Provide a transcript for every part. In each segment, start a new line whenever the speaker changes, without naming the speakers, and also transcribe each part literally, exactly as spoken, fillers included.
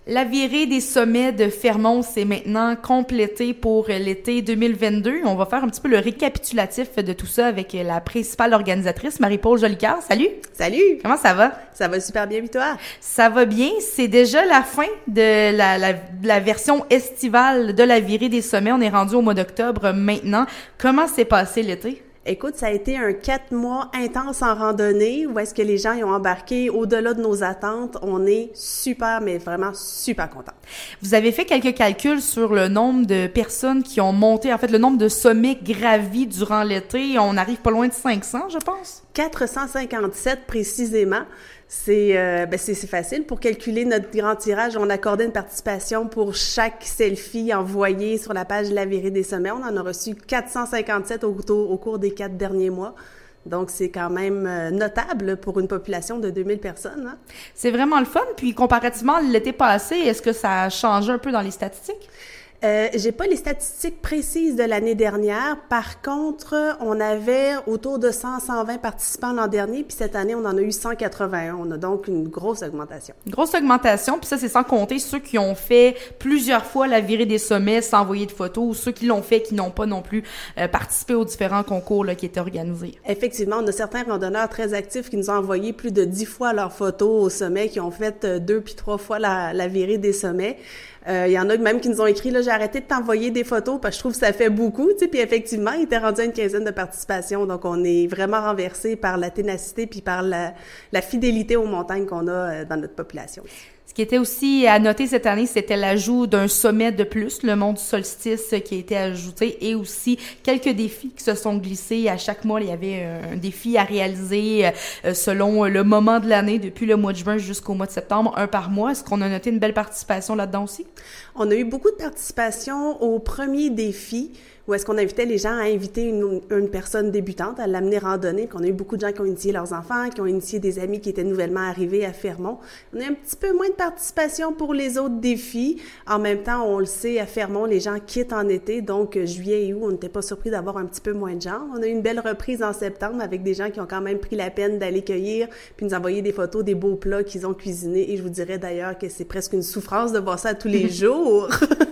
La virée des sommets de Fermont s'est maintenant complétée pour l'été deux mille vingt-deux. On va faire un petit peu le récapitulatif de tout ça avec la principale organisatrice, Marie-Paule Jolicoeur. Salut!
Salut!
Comment ça va?
Ça va super bien, puis toi?
Ça va bien. C'est déjà la fin de la, la, la version estivale de la virée des sommets. On est rendu au mois d'octobre maintenant. Comment s'est passé l'été?
Écoute, ça a été un quatre mois intense en randonnée où est-ce que les gens y ont embarqué au-delà de nos attentes. On est super, mais vraiment super contents.
Vous avez fait quelques calculs sur le nombre de personnes qui ont monté, en fait, le nombre de sommets gravis durant l'été. On arrive pas loin de cinq cents, je pense.
quatre cent cinquante-sept précisément. C'est euh, ben c'est c'est facile. Pour calculer notre grand tirage, on accordait une participation pour chaque selfie envoyé sur la page de la virée des sommets. On en a reçu quatre cent cinquante-sept au, au cours des quatre derniers mois. Donc, c'est quand même notable pour une population de deux mille personnes. Hein?
C'est vraiment le fun. Puis, comparativement à l'été passé, est-ce que ça a changé un peu dans les statistiques?
Euh, j'ai pas les statistiques précises de l'année dernière. Par contre, on avait autour de cent à cent vingt participants l'an dernier, puis cette année, on en a eu cent quatre-vingt-un. On a donc une grosse augmentation.
Une grosse augmentation, puis ça, c'est sans compter ceux qui ont fait plusieurs fois la virée des sommets sans envoyer de photos, ou ceux qui l'ont fait qui n'ont pas non plus euh, participé aux différents concours là, qui étaient organisés.
Effectivement, on a certains randonneurs très actifs qui nous ont envoyé plus de dix fois leurs photos au sommet, qui ont fait euh, deux puis trois fois la, la virée des sommets. Il euh, y en a même qui nous ont écrit, là, j'ai arrêté de t'envoyer des photos parce que je trouve que ça fait beaucoup, tu sais, puis effectivement, il était rendu à une quinzaine de participations, donc on est vraiment renversé par la ténacité puis par la, la fidélité aux montagnes qu'on a euh, dans notre population.
Ce qui était aussi à noter cette année, c'était l'ajout d'un sommet de plus, le mont du solstice qui a été ajouté, et aussi quelques défis qui se sont glissés. À chaque mois, il y avait un défi à réaliser euh, selon le moment de l'année, depuis le mois de juin jusqu'au mois de septembre, un par mois. Est-ce qu'on a noté une belle participation là-dedans aussi?
On a eu beaucoup de participation au premier défi, où est-ce qu'on invitait les gens à inviter une, une personne débutante, à l'amener randonner. Puis on a eu beaucoup de gens qui ont initié leurs enfants, qui ont initié des amis qui étaient nouvellement arrivés à Fermont. On a un petit peu moins de participation pour les autres défis. En même temps, on le sait, à Fermont, les gens quittent en été, donc juillet et août, on n'était pas surpris d'avoir un petit peu moins de gens. On a eu une belle reprise en septembre avec des gens qui ont quand même pris la peine d'aller cueillir, puis nous envoyer des photos des beaux plats qu'ils ont cuisinés. Et je vous dirais d'ailleurs que c'est presque une souffrance de voir ça tous les jours.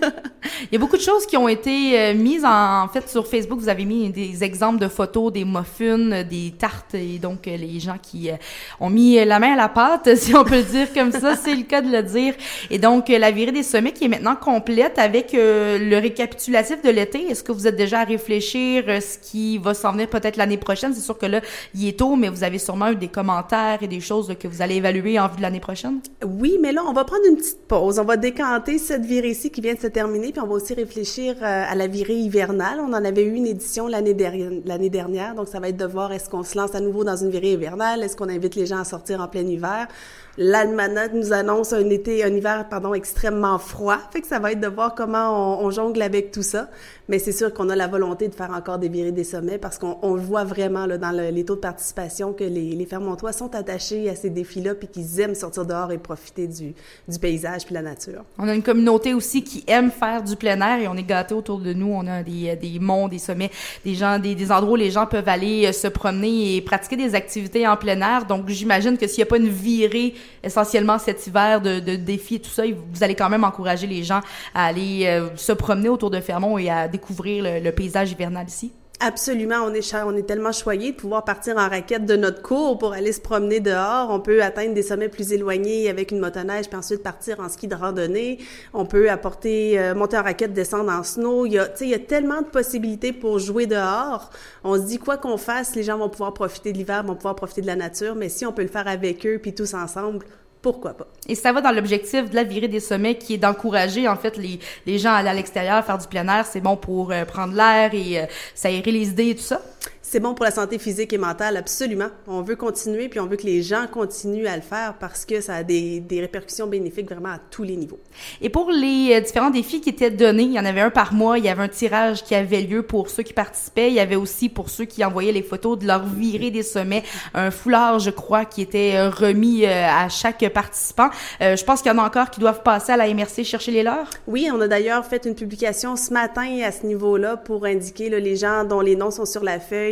Il y a beaucoup de choses qui ont été euh, mises en, en fait sur Facebook. Vous avez mis des exemples de photos, des muffins, des tartes, et donc euh, les gens qui euh, ont mis la main à la pâte, si on peut le dire comme ça, c'est le cas de le dire. Et donc euh, la virée des sommets qui est maintenant complète avec euh, le récapitulatif de l'été. Est-ce que vous êtes déjà à réfléchir euh, ce qui va s'en venir peut-être l'année prochaine? C'est sûr que là, il est tôt, mais vous avez sûrement eu des commentaires et des choses là, que vous allez évaluer en vue de l'année prochaine.
Oui, mais là, on va prendre une petite pause. On va décanter cette virée-ci qui vient de se terminer, puis on va aussi réfléchir euh, à la virée hivernale. On en avait eu une édition l'année dernière, l'année dernière, donc ça va être de voir est-ce qu'on se lance à nouveau dans une virée hivernale, est-ce qu'on invite les gens à sortir en plein hiver. L'almanach nous annonce un été, un hiver, pardon, extrêmement froid. Fait que ça va être de voir comment on, on jongle avec tout ça. Mais c'est sûr qu'on a la volonté de faire encore des virées des sommets parce qu'on on le voit vraiment là, dans le, les taux de participation que les, les Fermontois sont attachés à ces défis-là puis qu'ils aiment sortir dehors et profiter du, du paysage puis de la nature.
On a une communauté aussi qui aime faire du plein air et on est gâtés autour de nous. On a des, des monts, des sommets, des gens, des, des endroits où les gens peuvent aller se promener et pratiquer des activités en plein air. Donc, j'imagine que s'il n'y a pas une virée essentiellement cet hiver de, de défis et tout ça, vous allez quand même encourager les gens à aller euh, se promener autour de Fermont et à découvrir le, le paysage hivernal ici.
Absolument, on est on est tellement choyés de pouvoir partir en raquette de notre cours pour aller se promener dehors. On peut atteindre des sommets plus éloignés avec une motoneige puis ensuite partir en ski de randonnée. On peut apporter euh, monter en raquette, descendre en snow. Il y a tu sais il y a tellement de possibilités pour jouer dehors. On se dit quoi qu'on fasse, les gens vont pouvoir profiter de l'hiver, vont pouvoir profiter de la nature, mais si on peut le faire avec eux puis tous ensemble, pourquoi pas?
Et ça va dans l'objectif de la virée des sommets qui est d'encourager, en fait, les, les gens à aller à l'extérieur, faire du plein air. C'est bon pour euh, prendre l'air et euh, s'aérer les idées et tout ça.
C'est bon pour la santé physique et mentale, absolument. On veut continuer, puis on veut que les gens continuent à le faire parce que ça a des, des répercussions bénéfiques vraiment à tous les niveaux.
Et pour les euh, différents défis qui étaient donnés, il y en avait un par mois, il y avait un tirage qui avait lieu pour ceux qui participaient, il y avait aussi pour ceux qui envoyaient les photos de leur virée des sommets, un foulard, je crois, qui était remis euh, à chaque participant. Euh, je pense qu'il y en a encore qui doivent passer à la M R C chercher les leurs.
Oui, on a d'ailleurs fait une publication ce matin à ce niveau-là pour indiquer là, les gens dont les noms sont sur la feuille,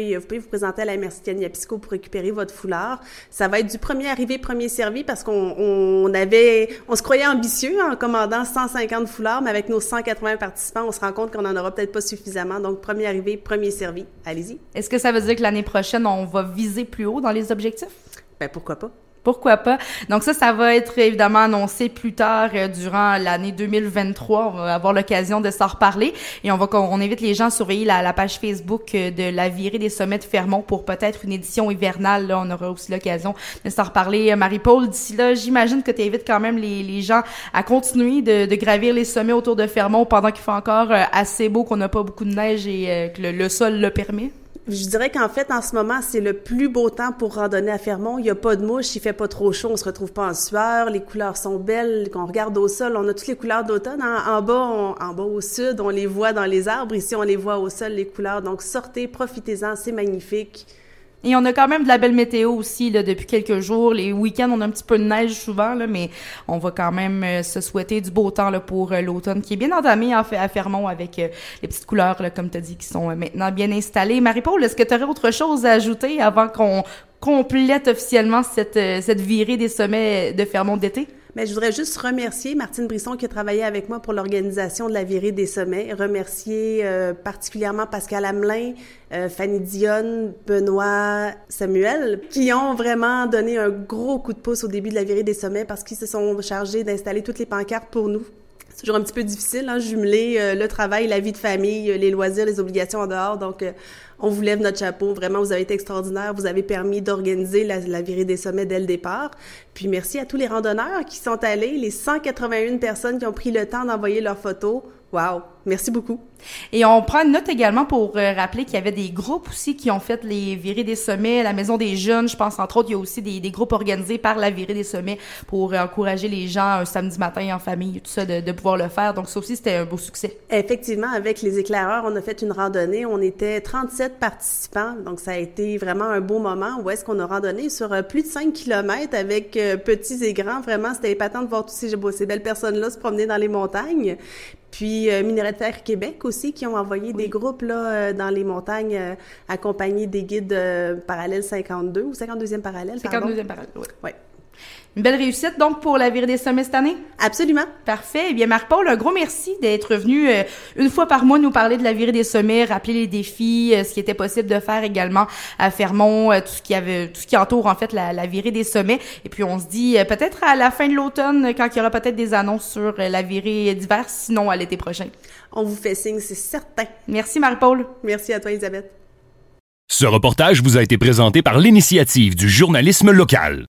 pouvez, vous pouvez vous présenter à la M R C Kaniapisco pour récupérer votre foulard. Ça va être du premier arrivé, premier servi parce qu'on on avait, on se croyait ambitieux en commandant cent cinquante foulards, mais avec nos cent quatre-vingts participants, on se rend compte qu'on en aura peut-être pas suffisamment. Donc, premier arrivé, premier servi. Allez-y.
Est-ce que ça veut dire que l'année prochaine, on va viser plus haut dans les objectifs?
Ben, pourquoi pas?
Pourquoi pas? Donc ça, ça va être évidemment annoncé plus tard euh, durant l'année deux mille vingt-trois. On va avoir l'occasion de s'en reparler et on va on invite les gens à surveiller la, la page Facebook de la virée des sommets de Fermont pour peut-être une édition hivernale. Là, on aura aussi l'occasion de s'en reparler. Marie-Paul, d'ici là, j'imagine que tu invites quand même les, les gens à continuer de, de gravir les sommets autour de Fermont pendant qu'il fait encore euh, assez beau, qu'on n'a pas beaucoup de neige et euh, que le, le sol le permet.
Je dirais qu'en fait, en ce moment, c'est le plus beau temps pour randonner à Fermont. Il n'y a pas de mouche, il fait pas trop chaud, on se retrouve pas en sueur, les couleurs sont belles. Quand on regarde au sol, on a toutes les couleurs d'automne. En, en bas, on, en bas au sud, on les voit dans les arbres. Ici, on les voit au sol, les couleurs. Donc, sortez, profitez-en, c'est magnifique.
Et on a quand même de la belle météo aussi là depuis quelques jours. Les week-ends, on a un petit peu de neige souvent là, mais on va quand même euh, se souhaiter du beau temps là pour euh, l'automne qui est bien entamé en fait à Fermont avec euh, les petites couleurs là, comme tu as dit qui sont euh, maintenant bien installées. Marie-Paul, est-ce que tu aurais autre chose à ajouter avant qu'on complète officiellement cette euh, cette virée des sommets de Fermont d'été?
Mais je voudrais juste remercier Martine Brisson qui a travaillé avec moi pour l'organisation de la virée des sommets. Remercier euh, particulièrement Pascal Hamelin, euh, Fanny Dionne, Benoît, Samuel, qui ont vraiment donné un gros coup de pouce au début de la virée des sommets parce qu'ils se sont chargés d'installer toutes les pancartes pour nous. C'est toujours un petit peu difficile, hein, jumeler euh, le travail, la vie de famille, euh, les loisirs, les obligations en dehors. Donc, euh, on vous lève notre chapeau. Vraiment, vous avez été extraordinaire. Vous avez permis d'organiser la, la virée des sommets dès le départ. Puis, merci à tous les randonneurs qui sont allés, les cent quatre-vingt-une personnes qui ont pris le temps d'envoyer leurs photos. Wow! Merci beaucoup.
Et on prend une note également pour euh, rappeler qu'il y avait des groupes aussi qui ont fait les virées des sommets, la Maison des jeunes, je pense entre autres, il y a aussi des, des groupes organisés par la virée des sommets pour euh, encourager les gens un samedi matin en famille, tout ça, de, de pouvoir le faire. Donc ça aussi, c'était un beau succès.
Effectivement, avec les éclaireurs, on a fait une randonnée. On était trente-sept participants, donc ça a été vraiment un beau moment où est-ce qu'on a randonné sur euh, plus de cinq kilomètres avec euh, petits et grands. Vraiment, c'était épatant de voir tous ces, ces belles personnes-là se promener dans les montagnes. Puis euh, Minerais de Fer Québec aussi, qui ont envoyé oui. des groupes là euh, dans les montagnes, euh, accompagnés des guides euh, parallèle cinquante-deux ou cinquante-deuxième parallèle.
cinquante-deuxième parallèle, oui.
Oui.
Une belle réussite, donc, pour la virée des sommets cette année?
Absolument.
Parfait. Eh bien, Marie-Paul, un gros merci d'être venue euh, une fois par mois nous parler de la virée des sommets, rappeler les défis, euh, ce qui était possible de faire également à Fermont, euh, tout ce qui avait, tout ce qui entoure, en fait, la, la virée des sommets. Et puis, on se dit euh, peut-être à la fin de l'automne, quand il y aura peut-être des annonces sur euh, la virée d'hiver, sinon à l'été prochain.
On vous fait signe, c'est certain.
Merci, Marie-Paul.
Merci à toi, Elisabeth.
Ce reportage vous a été présenté par l'Initiative du journalisme local.